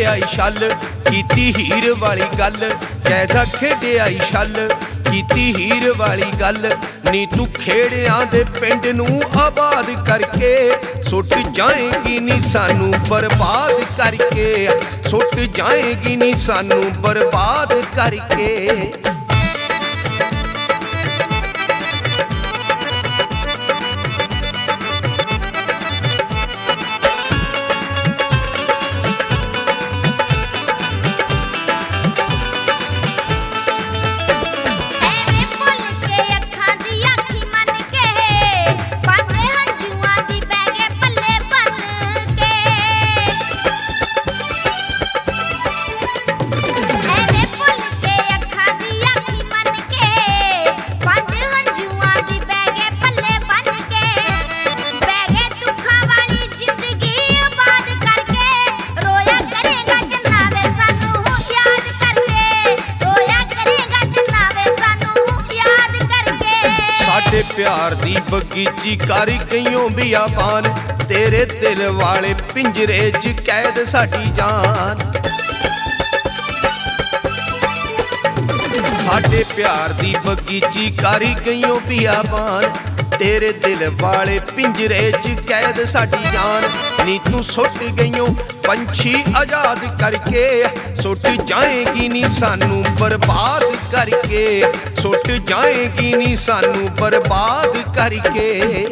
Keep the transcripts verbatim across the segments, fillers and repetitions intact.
खेडिया छल कीती हीर वाली गल, जैसा खेडिया छल कीती हीर वाली गल। नी तू खेड़िया दे पिंड नू आबाद करके सुट जाएगी नी सानू बर्बाद करके, सुट जाएगी नी सानू बर्बाद करके। प्यार दी बगीची कर गईयों बियाबान, तेरे दिल वाले पिंजरे च कैद साडी जान। साडे प्यार दी बगीची कर गईयों बियाबान, तेरे दिल वाले पिंजरे च कैद साडी जान। नी तू सुट गईयों पंछी आजाद करके, सुट जाएगी नी सानू बर्बाद करके, सुट जाएगी नी सानू बर्बाद करके।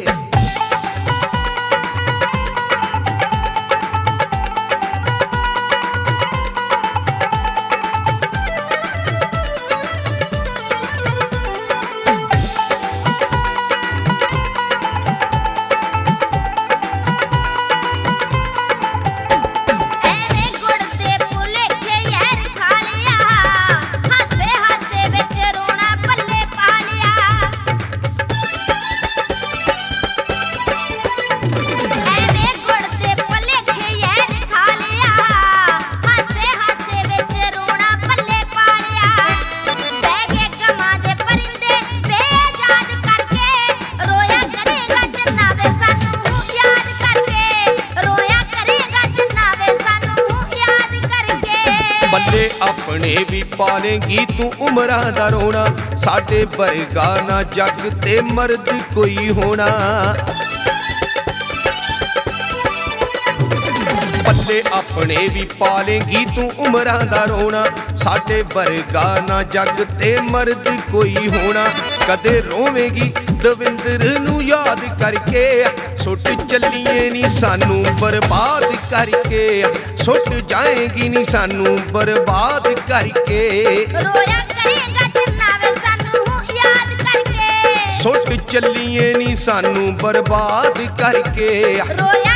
बल्ले अपने भी पालेंगी तू उमरां दा रोना, साडे वर्गा ना जग ते मर्द कोई होना। बल्ले अपने भी पालेंगी तू उमरां दा रोना, साडे वर्गा ना जग ते मर्द कोई होना। कदे रोवेगी दविंदर नू याद करके, सुट चलिए नी सानू बर्बाद करके, सुट जाएगी नी सानू बर्बाद करके। रोया करेगा जन्नावे सानू याद करके, सुट चलिए नी सानू बर्बाद करके। रोया